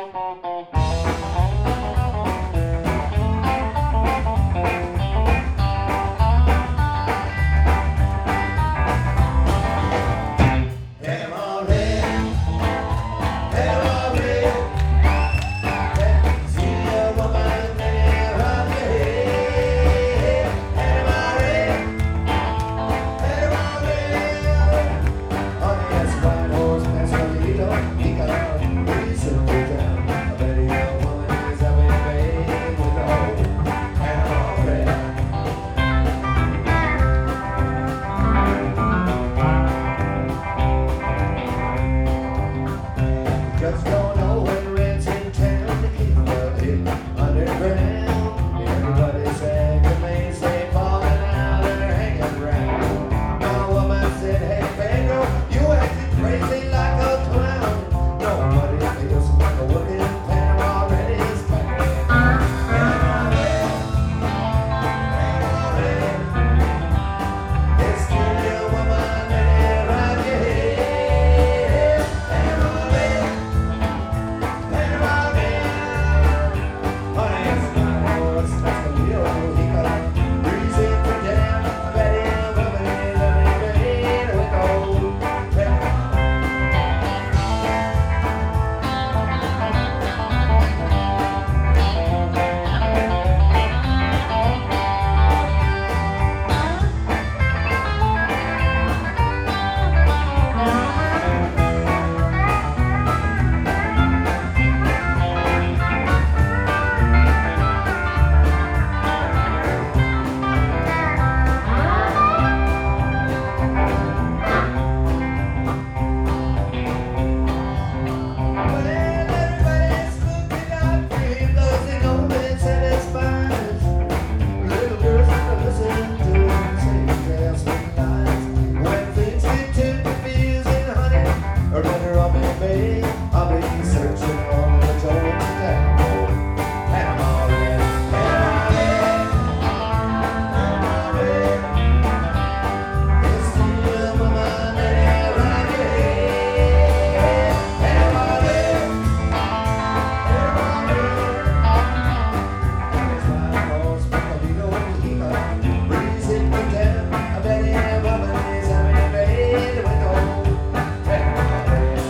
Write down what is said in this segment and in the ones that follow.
Just don't know when rent's in town to keep the hit underground. Everybody said the main stay falling out and they're hanging around. My woman said, hey, Pedro, you acting crazy like a clown. Nobody feels like a working Panama already is back. It's still your woman and it right here. I'll be searching on the Georgia Tango. Panama Red, Panama Red, Panama Red. It's still my mind and right here. Panama Red, Panama Red. It's my horse, Pacalito, he got breeze hit the town. I bet him woman is having a baby with old Panama Red.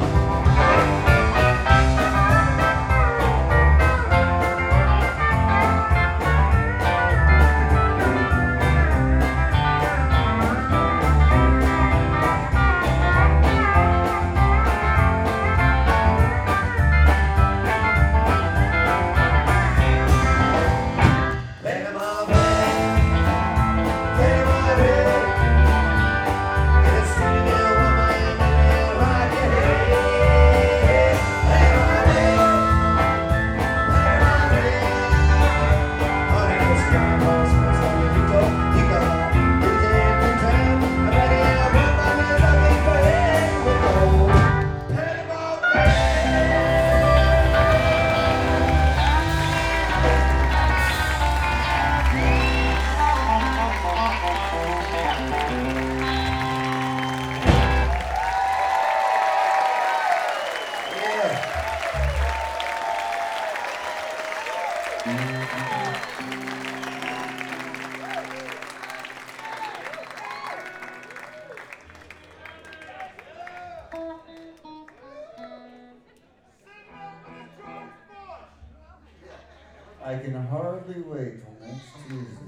I can hardly wait till next Tuesday.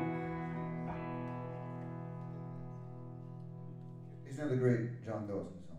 He's another great John Dawson song.